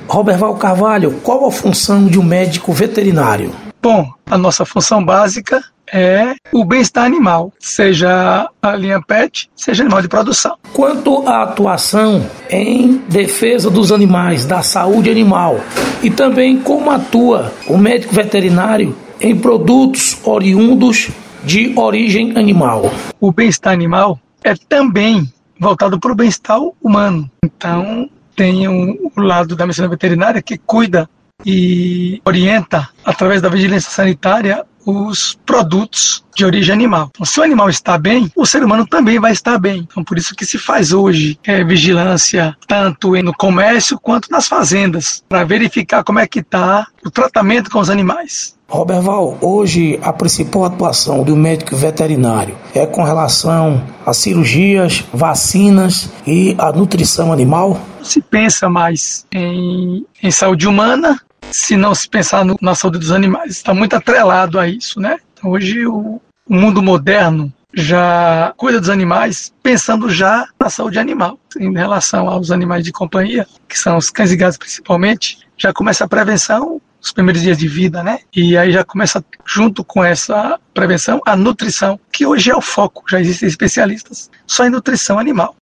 Roberval Carvalho, qual a função de um médico veterinário? Bom, a nossa função básica é o bem-estar animal, seja a linha pet, seja animal de produção. Quanto à atuação em defesa dos animais, da saúde animal, e também como atua o médico veterinário em produtos oriundos de origem animal? O bem-estar animal é também voltado para o bem-estar humano. Então, tem o lado da medicina veterinária que cuida e orienta, através da vigilância sanitária, os produtos de origem animal. Então, se o animal está bem, o ser humano também vai estar bem. Então, por isso que se faz hoje vigilância tanto no comércio quanto nas fazendas, para verificar como é que está o tratamento com os animais. Roberval, hoje a principal atuação do médico veterinário é com relação a cirurgias, vacinas e a nutrição animal? Se pensa mais em saúde humana, se não se pensar na saúde dos animais. Está muito atrelado a isso, né? Então, hoje o mundo moderno já cuida dos animais pensando já na saúde animal. Em relação aos animais de companhia, que são os cães e gatos principalmente, já começa a prevenção os primeiros dias de vida, né? E aí já começa, junto com essa prevenção, a nutrição, que hoje é o foco. Já existem especialistas só em nutrição animal.